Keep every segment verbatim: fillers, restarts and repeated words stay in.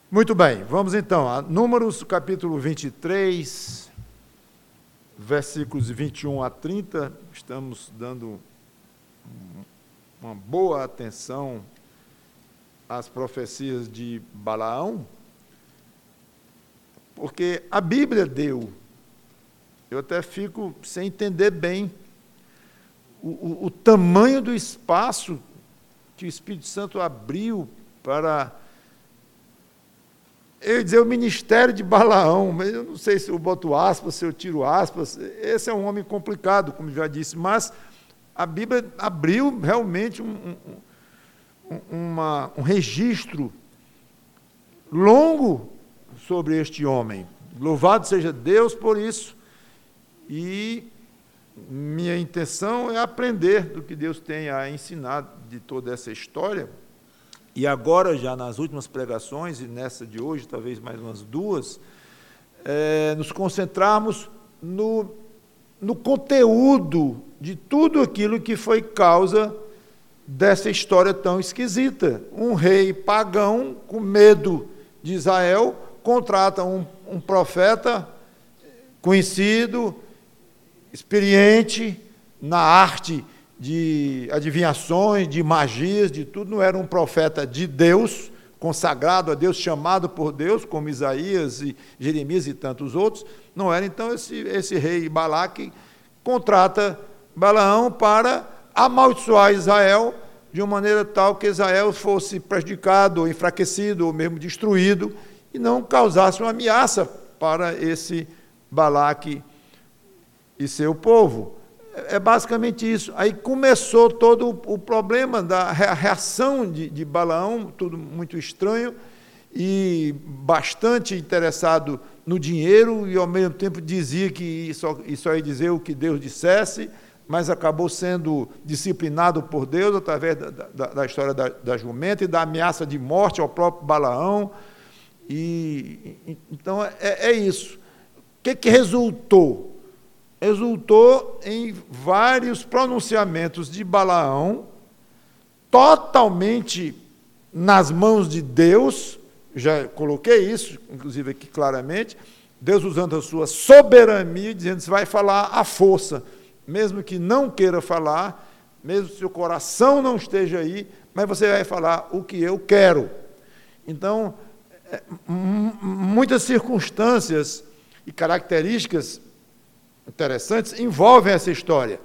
Muito bem, vamos então a Números capítulo vinte e três, versículos vinte e um a trinta. Estamos dando uma boa atenção às profecias de Balaão, porque a Bíblia deu, eu até fico sem entender bem o, o, o tamanho do espaço que o Espírito Santo abriu para, eu ia dizer, o ministério de Balaão, mas eu não sei se eu boto aspas, se eu tiro aspas. Esse é um homem complicado, como já disse, mas a Bíblia abriu realmente um, um, uma, um registro longo sobre este homem. Louvado seja Deus por isso. E minha intenção é aprender do que Deus tem a ensinar de toda essa história. E agora, já nas últimas pregações, e nessa de hoje, talvez mais umas duas, é, nos concentrarmos no, no conteúdo de tudo aquilo que foi causa dessa história tão esquisita. Um rei pagão, com medo de Israel, contrata um, um profeta conhecido, experiente na arte de adivinhações, de magias, de tudo. Não era um profeta de Deus, consagrado a Deus, chamado por Deus, como Isaías e Jeremias e tantos outros. Não era, então, esse, esse rei Balaque contrata Balaão para amaldiçoar Israel de uma maneira tal que Israel fosse prejudicado, ou enfraquecido, ou mesmo destruído, e não causasse uma ameaça para esse Balaque e seu povo. É basicamente isso. Aí começou todo o problema da reação de, de Balaão, tudo muito estranho, e bastante interessado no dinheiro, e ao mesmo tempo dizia que só, só ia dizer o que Deus dissesse, mas acabou sendo disciplinado por Deus através da, da, da história da, da jumenta e da ameaça de morte ao próprio Balaão. E, então é, é isso. O que, que resultou? Resultou em vários pronunciamentos de Balaão, totalmente nas mãos de Deus. Já coloquei isso, inclusive aqui claramente, Deus usando a sua soberania, dizendo que você vai falar à força, mesmo que não queira falar, mesmo se o coração não esteja aí, mas você vai falar o que eu quero. Então, muitas circunstâncias e características interessantes envolvem essa história.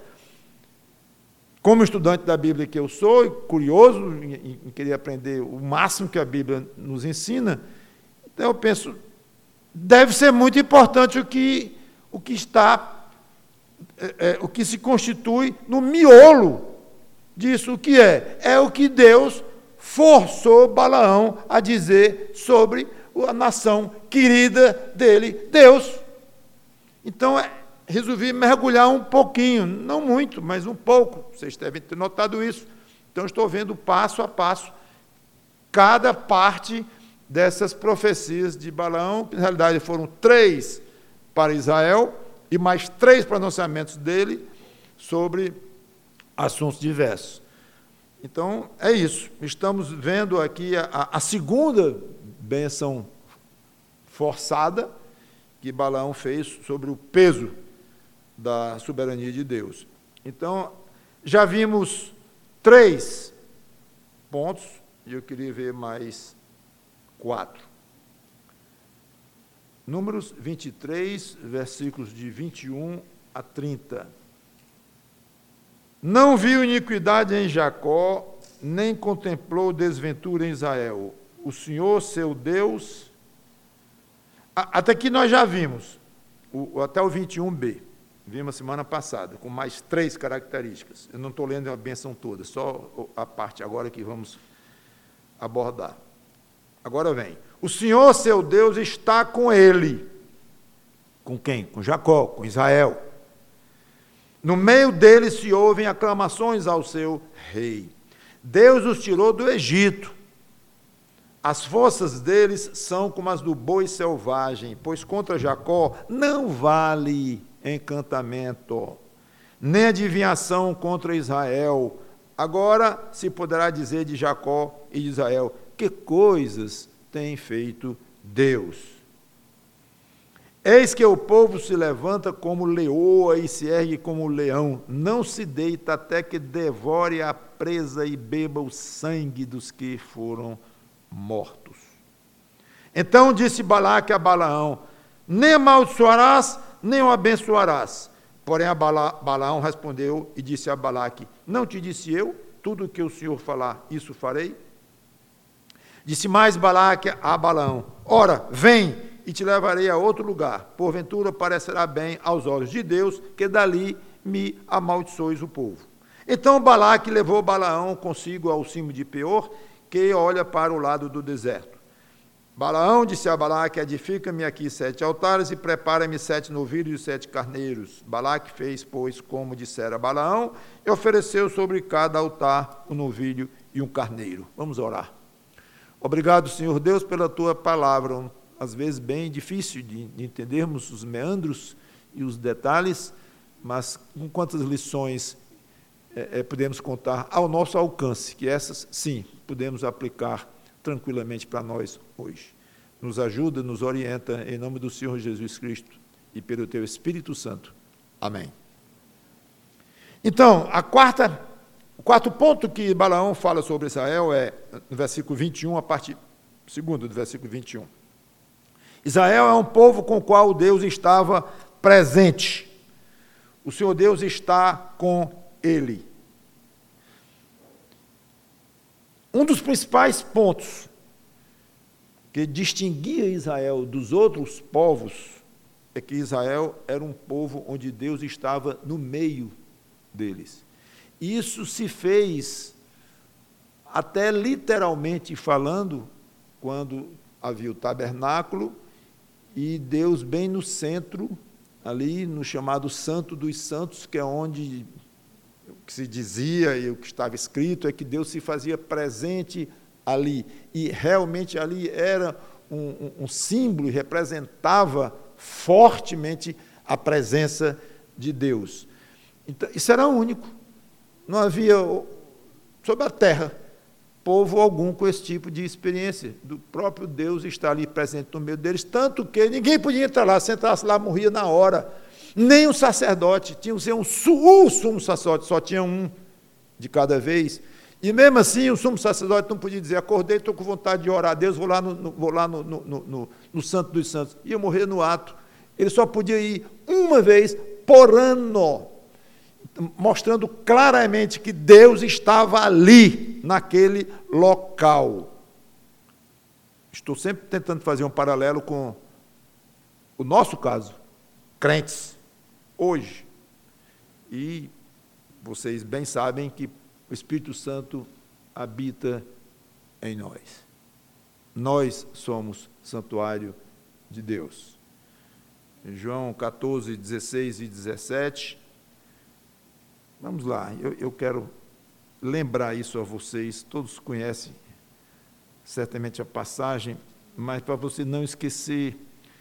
Como estudante da Bíblia que eu sou, curioso em, em querer aprender o máximo que a Bíblia nos ensina, então eu penso, deve ser muito importante o que, o que está, é, é, o que se constitui no miolo disso. O que é? É o que Deus forçou Balaão a dizer sobre a nação querida dele, Deus. Então, é, resolvi mergulhar um pouquinho, não muito, mas um pouco. Vocês devem ter notado isso. Então, estou vendo passo a passo cada parte dessas profecias de Balaão, que na realidade foram três para Israel, e mais três pronunciamentos dele sobre assuntos diversos. Então, é isso. Estamos vendo aqui a, a segunda bênção forçada que Balaão fez sobre o peso da soberania de Deus. Então, já vimos três pontos, e eu queria ver mais quatro. Números vinte e três, versículos de vinte e um a trinta. Não viu iniquidade em Jacó, nem contemplou desventura em Israel. O Senhor, seu Deus... Até aqui nós já vimos, o, até o vinte e um b. Vimos semana passada, com mais três características. Eu não estou lendo a bênção toda, só a parte agora que vamos abordar. Agora vem. O Senhor, seu Deus, está com ele. Com quem? Com Jacó, com Israel. No meio deles se ouvem aclamações ao seu rei. Deus os tirou do Egito. As forças deles são como as do boi selvagem, pois contra Jacó não vale encantamento, nem adivinhação contra Israel. Agora se poderá dizer de Jacó e de Israel, que coisas tem feito Deus. Eis que o povo se levanta como leoa e se ergue como leão, não se deita até que devore a presa e beba o sangue dos que foram mortos. Então disse Balaque a Balaão: nem amaldiçoarás, nem o abençoarás. Porém a Bala, Balaão respondeu e disse a Balaque: não te disse eu, tudo o que o Senhor falar, isso farei? Disse mais Balaque a Balaão: ora, vem, e te levarei a outro lugar. Porventura parecerá bem aos olhos de Deus que dali me amaldiçoes o povo. Então Balaque levou Balaão consigo ao cimo de Peor, que olha para o lado do deserto. Balaão disse a Balaque: edifica-me aqui sete altares e prepara-me sete novilhos e sete carneiros. Balaque fez, pois, como dissera Balaão, e ofereceu sobre cada altar um novilho e um carneiro. Vamos orar. Obrigado, Senhor Deus, pela tua palavra, às vezes bem difícil de, de entendermos os meandros e os detalhes, mas com quantas lições é, é, podemos contar ao nosso alcance, que essas, sim, podemos aplicar tranquilamente para nós hoje. Nos ajuda, nos orienta, em nome do Senhor Jesus Cristo e pelo teu Espírito Santo. Amém. Então, a quarta, o quarto ponto que Balaão fala sobre Israel é no versículo vinte e um, a parte segunda do versículo vinte e um. Israel é um povo com o qual Deus estava presente. O Senhor Deus está com ele. Um dos principais pontos que distinguia Israel dos outros povos é que Israel era um povo onde Deus estava no meio deles. Isso se fez, até literalmente falando, quando havia o tabernáculo e Deus bem no centro, ali no chamado Santo dos Santos, que é onde o que se dizia e o que estava escrito é que Deus se fazia presente ali, e realmente ali era um, um, um símbolo e representava fortemente a presença de Deus. Então, isso era único, não havia sobre a terra povo algum com esse tipo de experiência, do próprio Deus estar ali presente no meio deles, tanto que ninguém podia entrar lá, se entrasse lá morria na hora, nem o sacerdote, tinha que ser um o sumo sacerdote, só tinha um de cada vez, e mesmo assim o sumo sacerdote não podia dizer: acordei, estou com vontade de orar a Deus, vou lá no, no, vou lá no, no, no, no Santo dos Santos, ia morrer no ato. Ele só podia ir uma vez por ano, mostrando claramente que Deus estava ali, naquele local. Estou sempre tentando fazer um paralelo com o nosso caso, crentes, hoje. E vocês bem sabem que o Espírito Santo habita em nós. Nós somos santuário de Deus. Em João catorze, dezesseis e dezessete, vamos lá, eu, eu quero lembrar isso a vocês, todos conhecem certamente a passagem, mas para você não esquecer,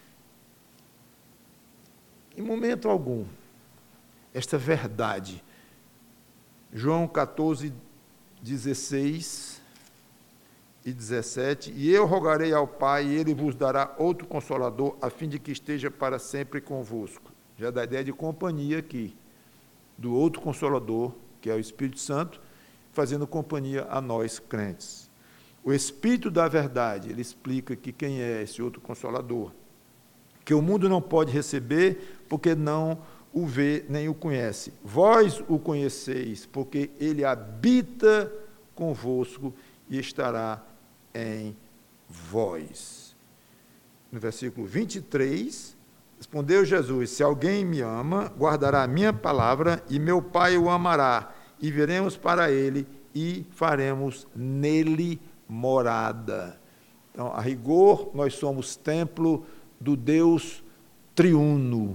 em momento algum, esta verdade. João catorze, dezesseis e dezessete, e eu rogarei ao Pai, e Ele vos dará outro Consolador, a fim de que esteja para sempre convosco. Já dá a ideia de companhia aqui, do outro Consolador, que é o Espírito Santo, fazendo companhia a nós, crentes. O Espírito da verdade, ele explica que quem é esse outro Consolador, que o mundo não pode receber, porque não o vê nem o conhece. Vós o conheceis, porque ele habita convosco e estará em vós. No versículo vinte e três, respondeu Jesus: se alguém me ama, guardará a minha palavra, e meu Pai o amará, e viremos para ele, e faremos nele morada. Então, a rigor, nós somos templo do Deus triuno.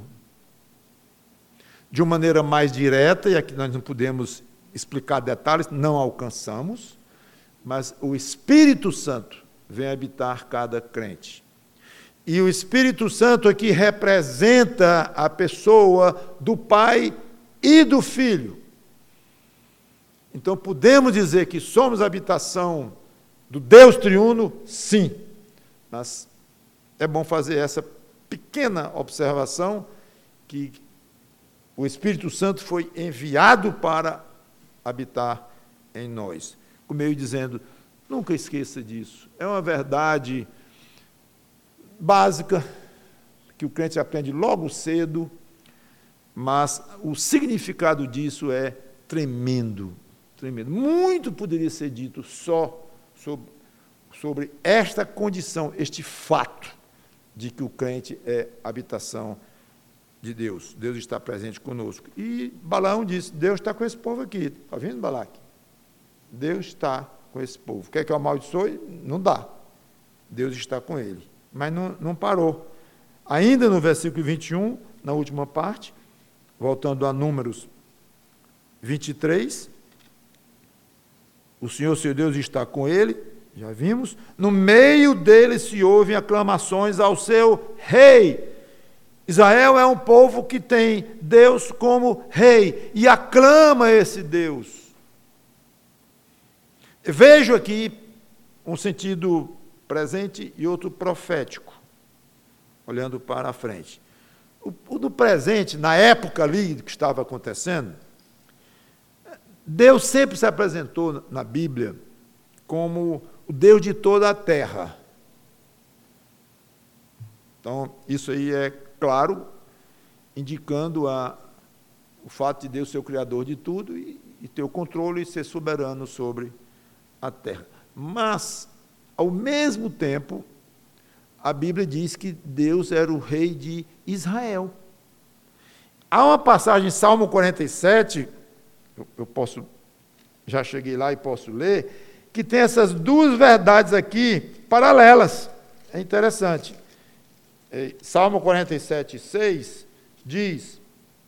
De uma maneira mais direta, e aqui nós não podemos explicar detalhes, não alcançamos, mas o Espírito Santo vem habitar cada crente. E o Espírito Santo aqui representa a pessoa do Pai e do Filho. Então, podemos dizer que somos habitação do Deus triuno? Sim. Mas é bom fazer essa pequena observação, que o Espírito Santo foi enviado para habitar em nós. Como eu ia dizendo, nunca esqueça disso. É uma verdade básica, que o crente aprende logo cedo, mas o significado disso é tremendo, tremendo. Muito poderia ser dito só sobre, sobre esta condição, este fato de que o crente é habitação de Deus. Deus está presente conosco. E Balaão disse, Deus está com esse povo aqui. Está vendo, Balaque? Deus está com esse povo. Quer que eu amaldiçoe? Não dá. Deus está com ele. Mas não, não parou. Ainda no versículo vinte e um, na última parte, voltando a Números vinte e três, o Senhor, seu Deus, está com ele, já vimos, no meio dele se ouvem aclamações ao seu rei. Israel é um povo que tem Deus como rei, e aclama esse Deus. Vejo aqui um sentido presente e outro profético, olhando para a frente. O, o do presente, na época ali que estava acontecendo, Deus sempre se apresentou na Bíblia como o Deus de toda a terra. Então, isso aí é claro, indicando a, o fato de Deus ser o Criador de tudo e, e ter o controle e ser soberano sobre a terra. Mas, ao mesmo tempo, a Bíblia diz que Deus era o rei de Israel. Há uma passagem em Salmo quarenta e sete, eu, eu posso, já cheguei lá e posso ler, que tem essas duas verdades aqui paralelas. É interessante. Salmo quarenta e sete, seis, diz,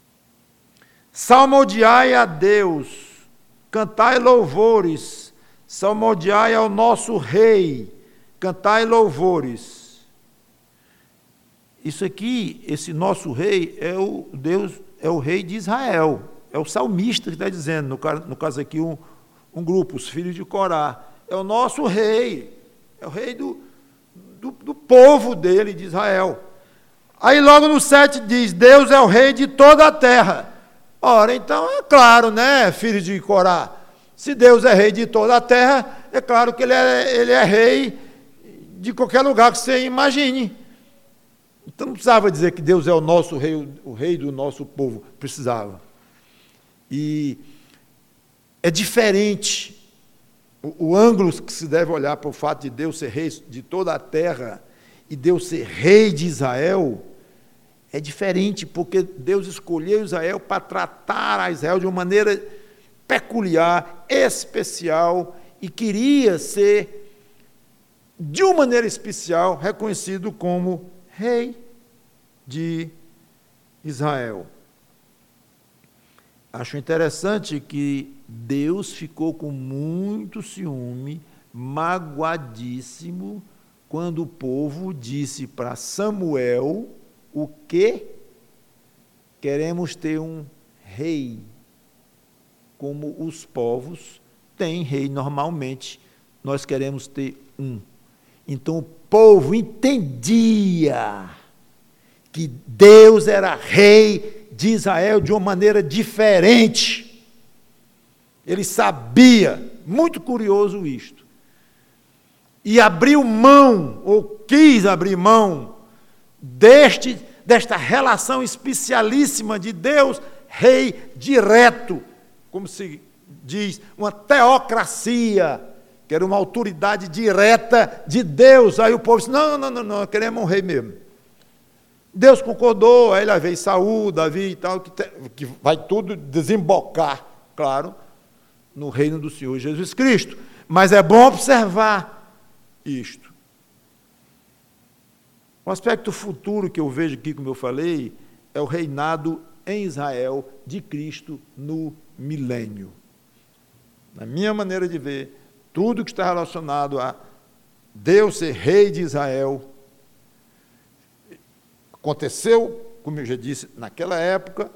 salmodiai a Deus, cantai louvores, salmodiai ao nosso rei, cantai louvores. Isso aqui, esse nosso rei, é o Deus, é o rei de Israel, é o salmista que está dizendo, no caso, no caso aqui um, um grupo, os filhos de Corá, é o nosso rei, é o rei do, do, do povo dele, de Israel. Aí logo no sete diz, Deus é o rei de toda a terra. Ora, então é claro, né, filho de Corá, se Deus é rei de toda a terra, é claro que ele é, ele é rei de qualquer lugar que você imagine. Então não precisava dizer que Deus é o nosso rei, o rei do nosso povo, precisava. E é diferente o, o ângulo que se deve olhar para o fato de Deus ser rei de toda a terra e Deus ser rei de Israel, é diferente, porque Deus escolheu Israel para tratar a Israel de uma maneira peculiar, especial, e queria ser, de uma maneira especial, reconhecido como rei de Israel. Acho interessante que Deus ficou com muito ciúme, magoadíssimo, quando o povo disse para Samuel o que? Queremos ter um rei, como os povos têm rei normalmente, nós queremos ter um. Então o povo entendia que Deus era rei de Israel de uma maneira diferente. Ele sabia, muito curioso isto, e abriu mão, ou quis abrir mão, deste, desta relação especialíssima de Deus, rei direto, como se diz, uma teocracia, que era uma autoridade direta de Deus. Aí o povo disse, não, não, não, não, queremos um rei mesmo. Deus concordou, aí lá veio Saul, Davi e tal, que, te, que vai tudo desembocar, claro, no reino do Senhor Jesus Cristo. Mas é bom observar isto. O aspecto futuro que eu vejo aqui, como eu falei, é o reinado em Israel de Cristo no milênio. Na minha maneira de ver, tudo que está relacionado a Deus ser rei de Israel aconteceu, como eu já disse, naquela época.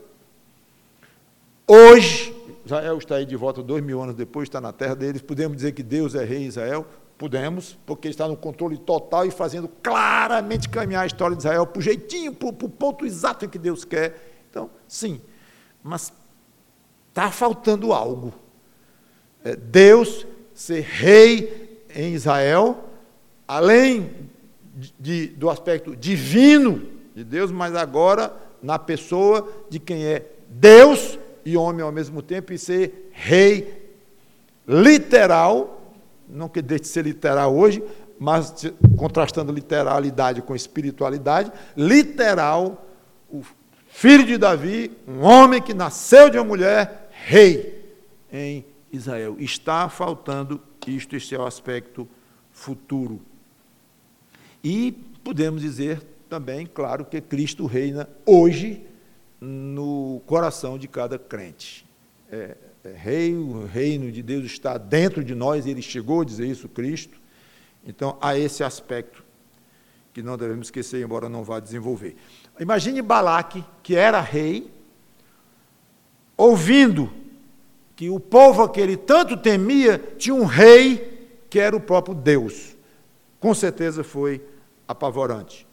Hoje, Israel está aí de volta dois mil anos depois, está na terra deles, podemos dizer que Deus é rei em Israel? Podemos, porque ele está no controle total e fazendo claramente caminhar a história de Israel para o jeitinho, para o ponto exato em que Deus quer. Então, sim, mas está faltando algo. É Deus ser rei em Israel, além de, do aspecto divino de Deus, mas agora na pessoa de quem é Deus e homem ao mesmo tempo, e ser rei literal, não que deixe de ser literal hoje, mas contrastando literalidade com espiritualidade, literal, o filho de Davi, um homem que nasceu de uma mulher, rei em Israel. Está faltando isto, este é o aspecto futuro. E podemos dizer também, claro, que Cristo reina hoje no coração de cada crente. É, é rei, o reino de Deus está dentro de nós, ele chegou a dizer isso, Cristo. Então, há esse aspecto que não devemos esquecer, embora não vá desenvolver. Imagine Balaque, que era rei, ouvindo que o povo que ele tanto temia tinha um rei que era o próprio Deus. Com certeza foi apavorante.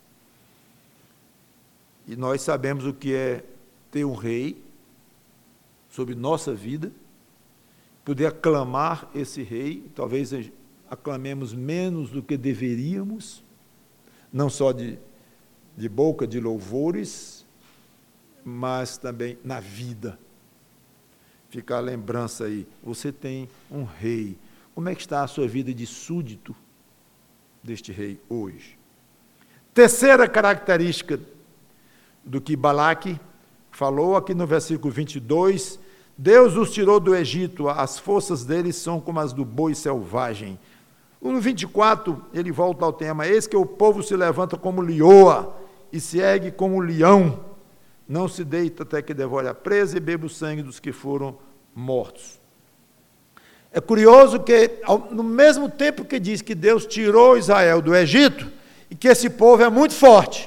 E nós sabemos o que é ter um rei sobre nossa vida, poder aclamar esse rei, talvez aclamemos menos do que deveríamos, não só de, de boca de louvores, mas também na vida. Fica a lembrança aí, você tem um rei. Como é que está a sua vida de súdito deste rei hoje? Terceira característica do que Balaque falou aqui no versículo vinte e dois, Deus os tirou do Egito, as forças deles são como as do boi selvagem. No vinte e quatro, ele volta ao tema, eis que o povo se levanta como lioa e se ergue como leão, não se deita até que devore a presa e beba o sangue dos que foram mortos. É curioso que, no mesmo tempo que diz que Deus tirou Israel do Egito, e que esse povo é muito forte,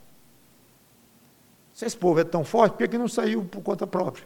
se esse povo é tão forte, por que não saiu por conta própria?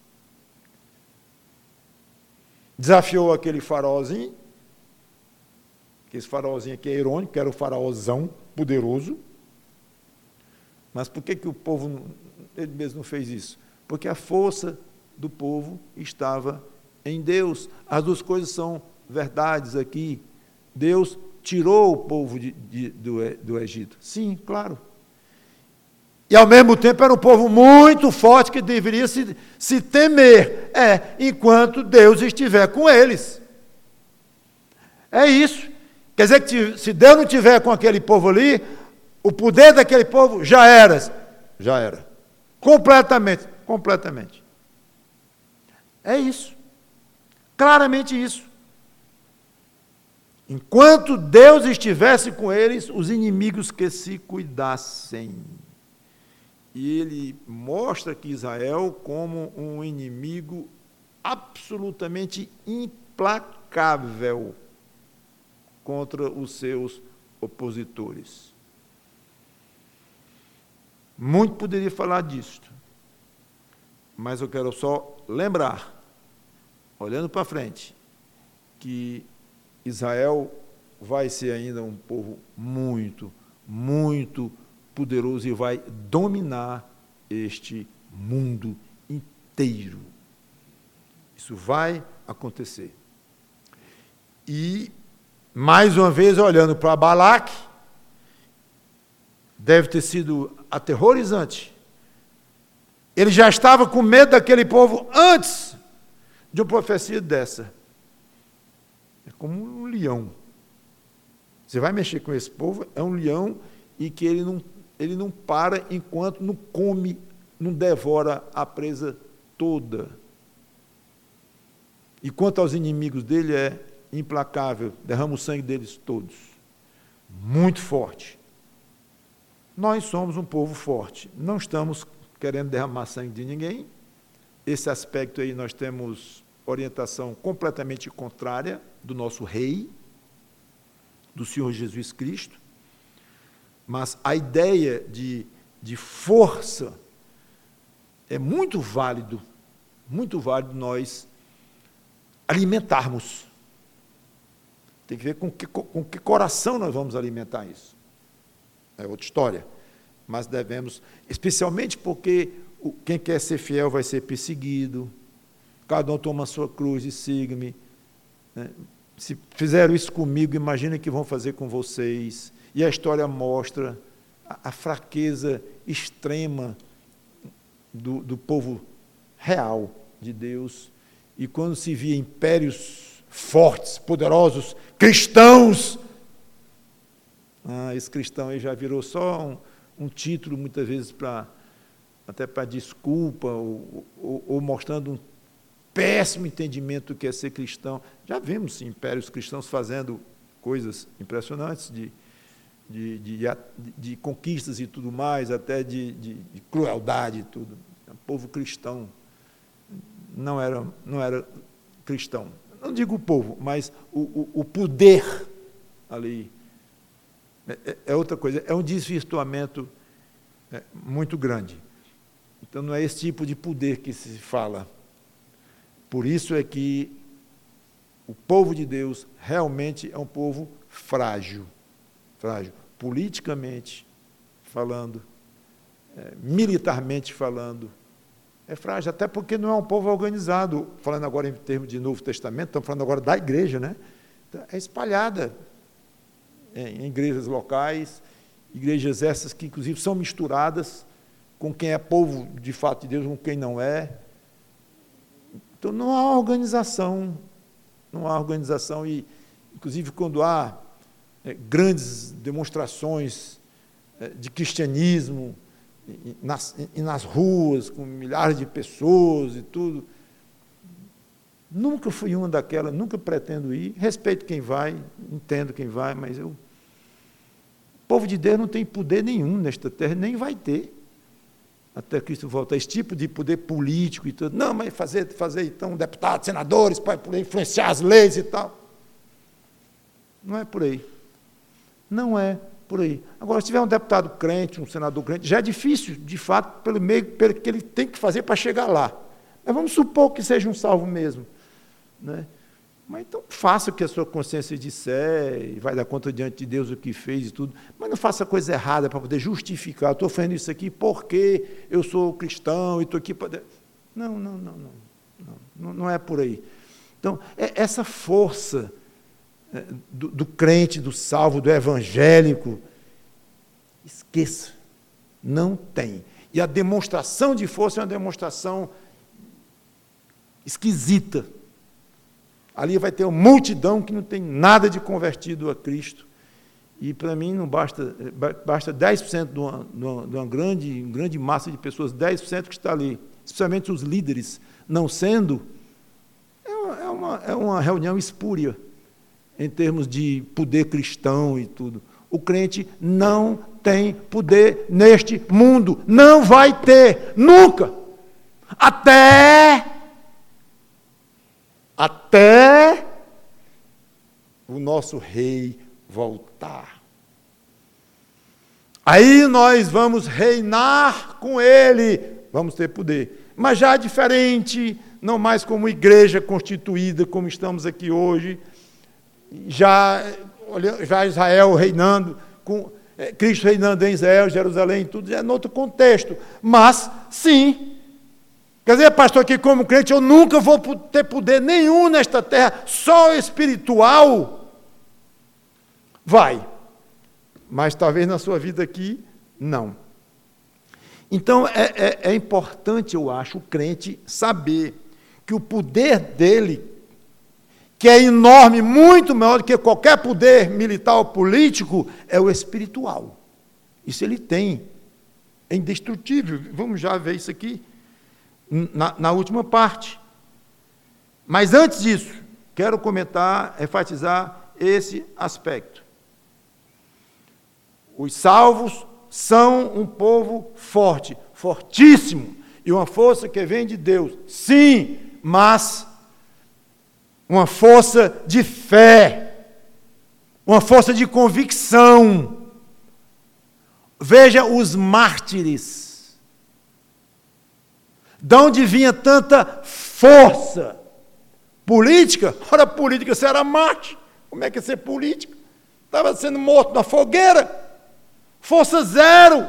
Desafiou aquele faraózinho, que esse faraózinho aqui é irônico, que era o faraózão poderoso, mas por que, que o povo, ele mesmo não fez isso? Porque a força do povo estava em Deus. As duas coisas são verdades aqui. Deus tirou o povo de, de, do, do Egito. Sim, claro. E ao mesmo tempo era um povo muito forte que deveria se, se temer. É, enquanto Deus estiver com eles. É isso. Quer dizer que se Deus não estiver com aquele povo ali, o poder daquele povo já era. Já era. Completamente. Completamente. É isso. Claramente isso. Enquanto Deus estivesse com eles, os inimigos que se cuidassem. E ele mostra que Israel como um inimigo absolutamente implacável contra os seus opositores. Muito poderia falar disto, mas eu quero só lembrar, olhando para frente, que Israel vai ser ainda um povo muito, muito poderoso e vai dominar este mundo inteiro. Isso vai acontecer. E, mais uma vez, olhando para Balaque, deve ter sido aterrorizante. Ele já estava com medo daquele povo antes de uma profecia dessa. É como um leão. Você vai mexer com esse povo, é um leão e que ele não, ele não para enquanto não come, não devora a presa toda. E quanto aos inimigos dele, é implacável, derrama o sangue deles todos. Muito forte. Nós somos um povo forte, não estamos querendo derramar sangue de ninguém. Esse aspecto aí nós temos orientação completamente contrária do nosso rei, do Senhor Jesus Cristo, mas a ideia de, de força é muito válido, muito válido nós alimentarmos. Tem que ver com que, com que coração nós vamos alimentar isso. É outra história. Mas devemos, especialmente porque quem quer ser fiel vai ser perseguido, cada um toma a sua cruz e siga-me. Se fizeram isso comigo, imagina que vão fazer com vocês. E a história mostra a, a fraqueza extrema do, do povo real de Deus. E quando se via impérios fortes, poderosos, cristãos, ah, esse cristão aí já virou só um, um título, muitas vezes, para até para desculpa, ou, ou, ou mostrando um péssimo entendimento do que é ser cristão. Já vimos sim, impérios cristãos fazendo coisas impressionantes, de, de, de, de, de conquistas e tudo mais, até de, de, de crueldade e tudo. O povo cristão não era, não era cristão. Não digo o povo, mas o, o, o poder ali é, é outra coisa, é um desvirtuamento é, muito grande. Então não é esse tipo de poder que se fala. Por isso é que o povo de Deus realmente é um povo frágil, frágil, politicamente falando, é, militarmente falando, é frágil, até porque não é um povo organizado, falando agora em termos de Novo Testamento, estamos falando agora da igreja, né? Então, é espalhada em, em igrejas locais, igrejas essas que inclusive são misturadas com quem é povo de fato de Deus, com quem não é. Então, não há organização, não há organização, e, inclusive, quando há é, grandes demonstrações é, de cristianismo e nas, e nas ruas, com milhares de pessoas e tudo, nunca fui uma daquelas, nunca pretendo ir, respeito quem vai, entendo quem vai, mas eu, o povo de Deus não tem poder nenhum nesta terra, nem vai ter. Até Cristo voltar, esse tipo de poder político e tudo. Não, mas fazer, fazer então, deputados, senadores, para influenciar as leis e tal. Não é por aí. Não é por aí. Agora, se tiver um deputado crente, um senador crente, já é difícil, de fato, pelo meio pelo que ele tem que fazer para chegar lá. Mas vamos supor que seja um salvo mesmo. Né? Mas então faça o que a sua consciência disser, e vai dar conta diante de Deus o que fez e tudo, mas não faça coisa errada para poder justificar. Estou fazendo isso aqui porque eu sou cristão e estou aqui para... Não, não, não, não, não, não é por aí. Então, é essa força é, do, do crente, do salvo, do evangélico, esqueça, não tem. E a demonstração de força é uma demonstração esquisita. Ali vai ter uma multidão que não tem nada de convertido a Cristo. E, para mim, não basta, basta dez por cento de uma, de uma, de uma grande, grande massa de pessoas, dez por cento que está ali, especialmente os líderes, não sendo, é uma, é uma, é uma reunião espúria, em termos de poder cristão e tudo. O crente não tem poder neste mundo, não vai ter, nunca, até... até o nosso rei voltar. Aí nós vamos reinar com ele, vamos ter poder. Mas já diferente, não mais como igreja constituída, como estamos aqui hoje, já, já Israel reinando, com é, Cristo reinando em Israel, Jerusalém, tudo, é em outro contexto. Mas, sim, quer dizer, pastor, aqui como crente, eu nunca vou ter poder nenhum nesta terra, só espiritual. Vai. Mas talvez na sua vida aqui, não. Então, é, é, é importante, eu acho, o crente saber que o poder dele, que é enorme, muito maior do que qualquer poder militar ou político, é o espiritual. Isso ele tem. É indestrutível. Vamos já ver isso aqui. Na, na última parte. Mas antes disso, quero comentar, enfatizar esse aspecto. Os salvos são um povo forte, fortíssimo, e uma força que vem de Deus, sim, mas uma força de fé, uma força de convicção. Veja os mártires. De onde vinha tanta força? Política? Ora, política, você era mártir. Como é que é ser político? Estava sendo morto na fogueira. Força zero.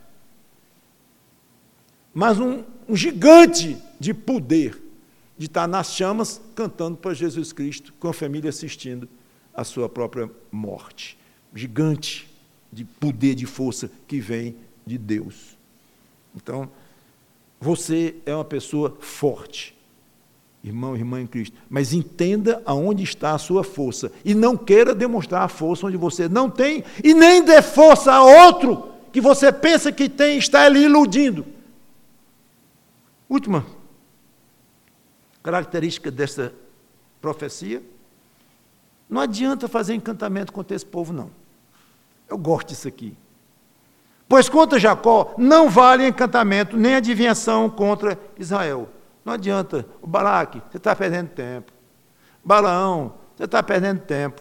Mas um, um gigante de poder, de estar nas chamas, cantando para Jesus Cristo, com a família assistindo a sua própria morte. Gigante de poder, de força, que vem de Deus. Então, você é uma pessoa forte, irmão e irmã em Cristo, mas entenda aonde está a sua força, e não queira demonstrar a força onde você não tem, e nem dê força a outro que você pensa que tem, está lhe iludindo. Última característica dessa profecia: não adianta fazer encantamento contra esse povo, não. Eu gosto disso aqui. Pois contra Jacó não vale encantamento, nem adivinhação contra Israel. Não adianta. O Balaque, você está perdendo tempo. Balaão, você está perdendo tempo.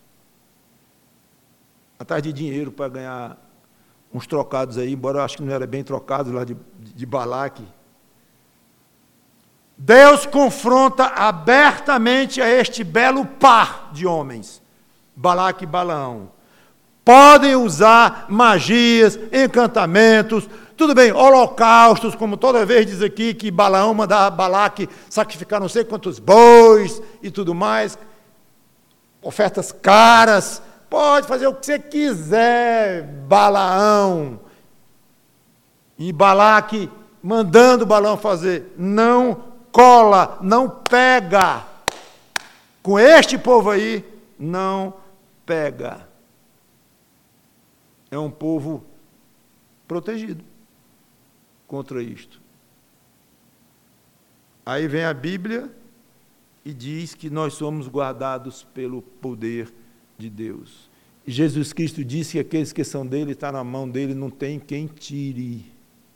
Atrás de dinheiro para ganhar uns trocados aí, embora eu acho que não era bem trocado lá de, de Balaque. Deus confronta abertamente a este belo par de homens, Balaque e Balaão. Podem usar magias, encantamentos, tudo bem, holocaustos, como toda vez diz aqui que Balaão mandava Balaque sacrificar não sei quantos bois e tudo mais, ofertas caras, pode fazer o que você quiser, Balaão. E Balaque mandando Balaão fazer, não cola, não pega. Com este povo aí, não pega. É um povo protegido contra isto. Aí vem a Bíblia e diz que nós somos guardados pelo poder de Deus. E Jesus Cristo disse que aqueles que são dele, está na mão dele, não tem quem tire.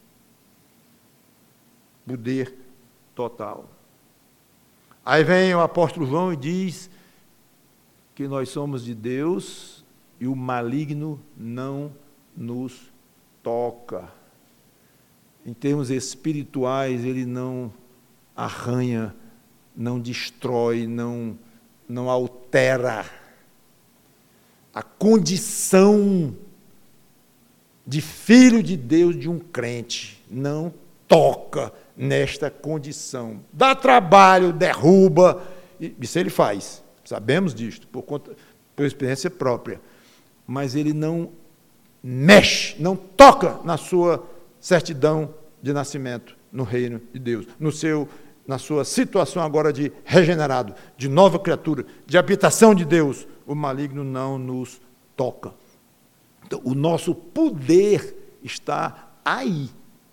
Poder total. Aí vem o apóstolo João e diz que nós somos de Deus e o maligno não nos toca. Em termos espirituais, ele não arranha, não destrói, não, não altera. A condição de filho de Deus de um crente não toca nesta condição. Dá trabalho, derruba, isso ele faz. Sabemos disto, por conta, por experiência própria. Mas ele não mexe, não toca na sua certidão de nascimento no reino de Deus, no seu, na sua situação agora de regenerado, de nova criatura, de habitação de Deus. O maligno não nos toca. Então, o nosso poder está aí.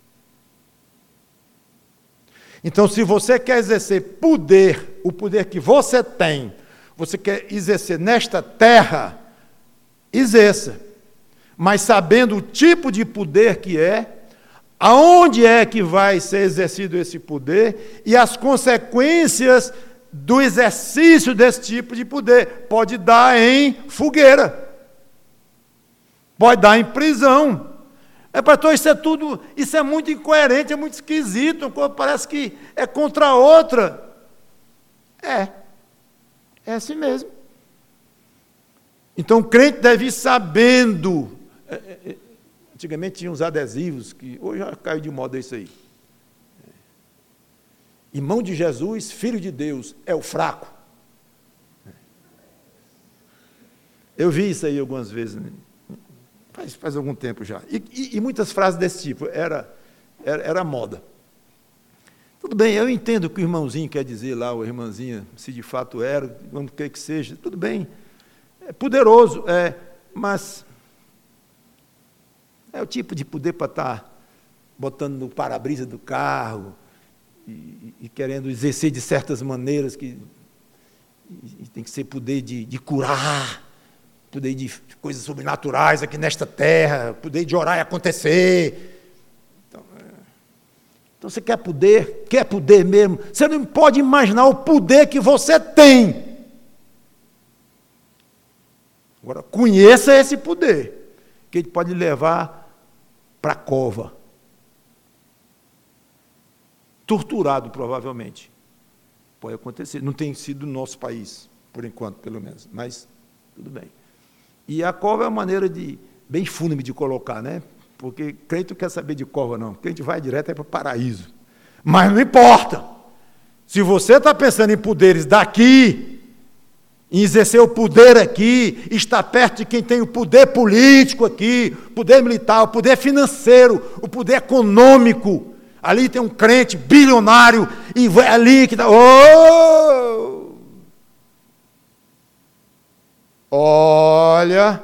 Então, se você quer exercer poder, o poder que você tem, você quer exercer nesta terra, exerça, mas sabendo o tipo de poder que é, aonde é que vai ser exercido esse poder e as consequências do exercício desse tipo de poder. Pode dar em fogueira, pode dar em prisão. É, pastor, isso é tudo, isso é muito incoerente, é muito esquisito, parece que é contra a outra. É, é assim mesmo. Então, o crente deve ir sabendo. Antigamente tinha uns adesivos, que hoje já caiu de moda isso aí. Irmão de Jesus, filho de Deus, é o fraco. Eu vi isso aí algumas vezes, faz, faz algum tempo já. E, e, e muitas frases desse tipo, era, era, era moda. Tudo bem, eu entendo o que o irmãozinho quer dizer lá, ou a irmãzinha, se de fato era, vamos crer que seja, tudo bem. É poderoso, é, mas é o tipo de poder para estar botando no para-brisa do carro e, e querendo exercer de certas maneiras que e, e tem que ser poder de, de curar, poder de coisas sobrenaturais aqui nesta terra, poder de orar e acontecer. Então, é, então você quer poder? Quer poder mesmo? Você não pode imaginar o poder que você tem. Agora, conheça esse poder, que ele pode levar para a cova. Torturado, provavelmente. Pode acontecer. Não tem sido no nosso país, por enquanto, pelo menos. Mas tudo bem. E a cova é uma maneira de, bem fúnebre de colocar, né? Porque crente não quer saber de cova, não. Crente vai direto é para o paraíso. Mas não importa. Se você está pensando em poderes daqui, em exercer o poder aqui, está perto de quem tem o poder político aqui, poder militar, o poder financeiro, o poder econômico. Ali tem um crente bilionário e vai ali que dá. Oh! Olha,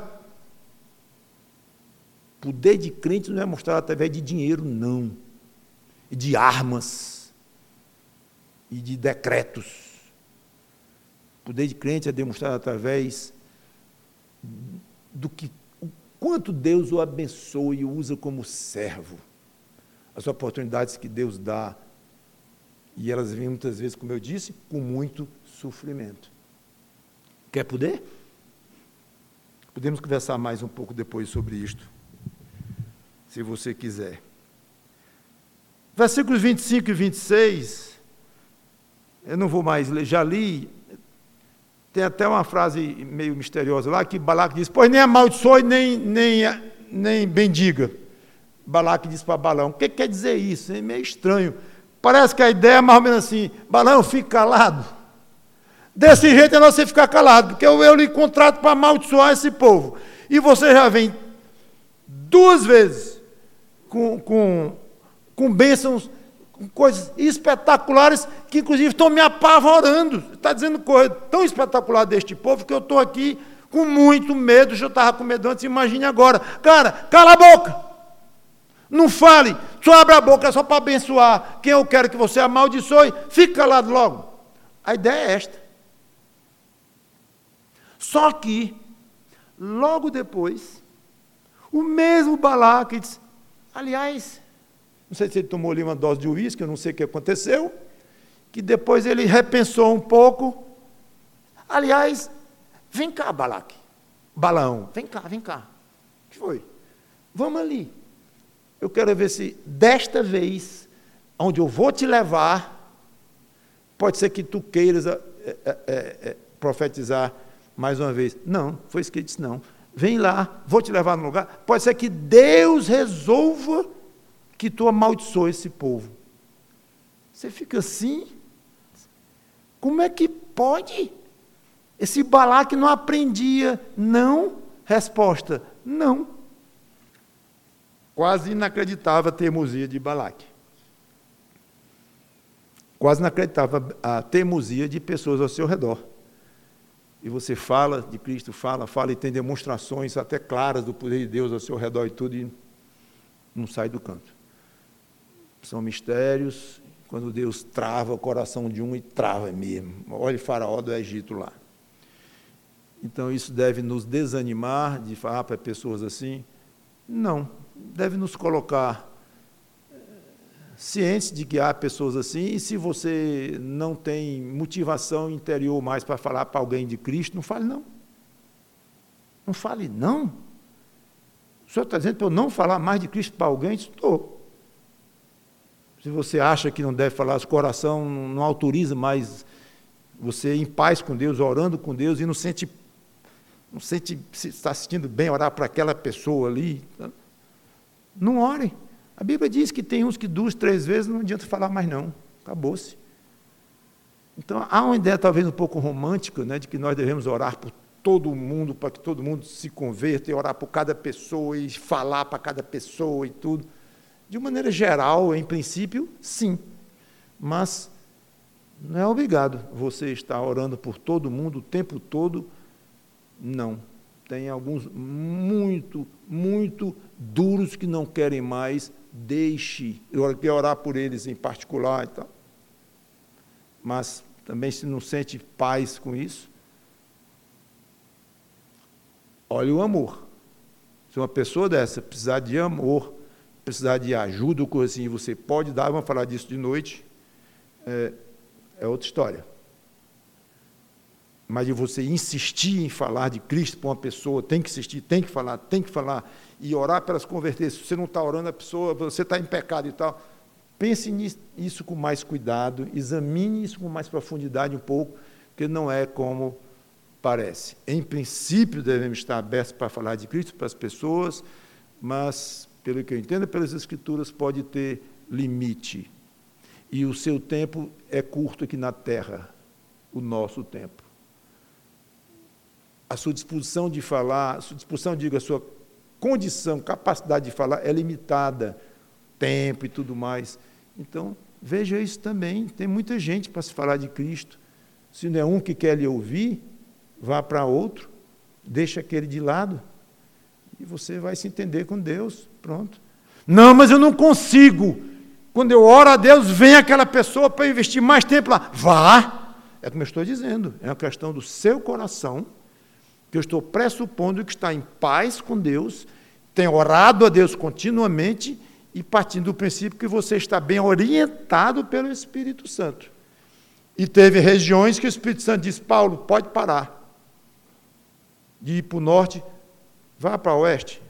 poder de crente não é mostrado através de dinheiro, não, e de armas e de decretos. O poder de crente é demonstrado através do que, o quanto Deus o abençoa e o usa como servo. As oportunidades que Deus dá, e elas vêm muitas vezes, como eu disse, com muito sofrimento. Quer poder? Podemos conversar mais um pouco depois sobre isto, se você quiser. Versículos vinte e cinco e vinte e seis, eu não vou mais ler, já li, tem até uma frase meio misteriosa lá, que Balaque diz, pois nem amaldiçoe, nem, nem, nem bendiga. Balaque diz para Balaão, o que quer dizer isso? É meio estranho. Parece que a ideia é mais ou menos assim, Balaão, fique calado. Desse jeito é não você ficar calado, porque eu, eu lhe contrato para amaldiçoar esse povo. E você já vem duas vezes com, com, com bênçãos, com coisas espetaculares, que inclusive estão me apavorando. Está dizendo coisa tão espetacular deste povo, que eu estou aqui com muito medo. Eu estava com medo antes, imagine agora. Cara, cala a boca! Não fale, só abre a boca, é só para abençoar. Quem eu quero que você amaldiçoe, fique calado logo. A ideia é esta. Só que, logo depois, o mesmo Balaque diz, aliás, não sei se ele tomou ali uma dose de uísque, eu não sei o que aconteceu, que depois ele repensou um pouco. Aliás, vem cá, Balaque, Balaão, vem cá, vem cá. O que foi? Vamos ali. Eu quero ver se desta vez, onde eu vou te levar, pode ser que tu queiras é, é, é, profetizar mais uma vez. Não, foi isso que ele disse, não. Vem lá, vou te levar no lugar. Pode ser que Deus resolva que tu amaldiçoe esse povo. Você fica assim? Como é que pode? Esse Balaque não aprendia. Não. Resposta, não. Quase inacreditável a teimosia de Balaque. Quase inacreditável a teimosia de pessoas ao seu redor. E você fala de Cristo, fala, fala, e tem demonstrações até claras do poder de Deus ao seu redor e tudo, e não sai do canto. São mistérios, quando Deus trava o coração de um, e trava mesmo. Olha o faraó do Egito lá. Então, isso deve nos desanimar de falar para pessoas assim? Não. Deve nos colocar cientes de que há pessoas assim, e se você não tem motivação interior mais para falar para alguém de Cristo, não fale não. Não fale não. O senhor está dizendo para eu não falar mais de Cristo para alguém? Estou. Se você acha que não deve falar, o coração não autoriza mais você em paz com Deus, orando com Deus, e não sente, não sente se está sentindo bem orar para aquela pessoa ali, não ore. A Bíblia diz que tem uns que duas, três vezes não adianta falar mais não, acabou-se. Então, há uma ideia talvez um pouco romântica, né, de que nós devemos orar por todo mundo, para que todo mundo se converta, e orar por cada pessoa, e falar para cada pessoa e tudo. De uma maneira geral, em princípio, sim, mas não é obrigado você estar orando por todo mundo o tempo todo, não. Tem alguns muito, muito duros que não querem mais, deixe, eu quero orar por eles em particular e tal. Mas também se não sente paz com isso, olha o amor. Se uma pessoa dessa precisar de amor, precisar de ajuda ou coisa assim, você pode dar, vamos falar disso de noite, é, é outra história. Mas de você insistir em falar de Cristo para uma pessoa, tem que insistir, tem que falar, tem que falar, e orar para elas converter. Se você não está orando, a pessoa, você está em pecado e tal. Pense nisso com mais cuidado, examine isso com mais profundidade um pouco, porque não é como parece. Em princípio, devemos estar abertos para falar de Cristo para as pessoas, mas, pelo que eu entendo pelas Escrituras, pode ter limite. E o seu tempo é curto aqui na terra, o nosso tempo. A sua disposição de falar, a sua disposição, digo, a sua condição, capacidade de falar é limitada, tempo e tudo mais. Então, veja isso também, tem muita gente para se falar de Cristo. Se não é um que quer lhe ouvir, vá para outro, deixa aquele de lado, e você vai se entender com Deus, pronto. Não, mas eu não consigo. Quando eu oro a Deus, vem aquela pessoa para investir mais tempo lá. Vá! É como eu estou dizendo, é uma questão do seu coração, que eu estou pressupondo que está em paz com Deus, tem orado a Deus continuamente, e partindo do princípio que você está bem orientado pelo Espírito Santo. E teve regiões que o Espírito Santo disse, Paulo, pode parar. De ir para o norte, vá para o oeste.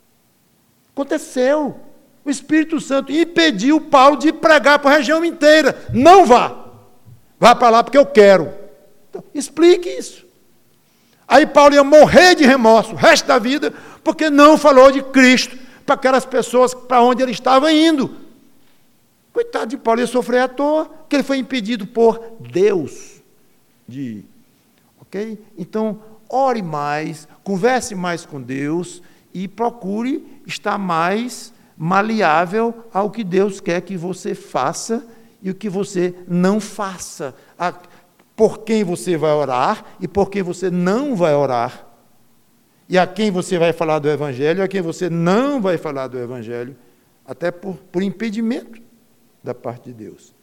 Aconteceu. O Espírito Santo impediu Paulo de pregar para a região inteira. Não vá. Vá para lá porque eu quero. Então, explique isso. Aí Paulo ia morrer de remorso o resto da vida, porque não falou de Cristo para aquelas pessoas para onde ele estava indo. Coitado de Paulo, ia sofrer à toa, que ele foi impedido por Deus de ir. Ok? Então, ore mais, converse mais com Deus e procure estar mais maleável ao que Deus quer que você faça e o que você não faça. A, por quem você vai orar e por quem você não vai orar. E a quem você vai falar do Evangelho e a quem você não vai falar do Evangelho, até por, por impedimento da parte de Deus.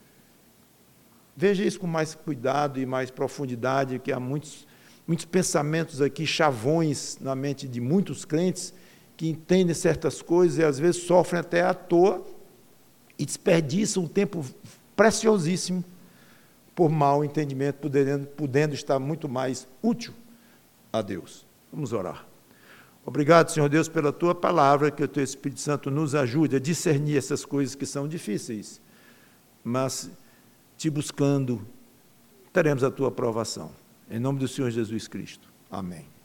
Veja isso com mais cuidado e mais profundidade, que há muitos, muitos pensamentos aqui, chavões na mente de muitos crentes, que entendem certas coisas e às vezes sofrem até à toa e desperdiçam um tempo preciosíssimo por mau entendimento, podendo, podendo estar muito mais útil a Deus. Vamos orar. Obrigado, Senhor Deus, pela Tua palavra, que o Teu Espírito Santo nos ajude a discernir essas coisas que são difíceis, mas, Te buscando, teremos a Tua aprovação. Em nome do Senhor Jesus Cristo. Amém.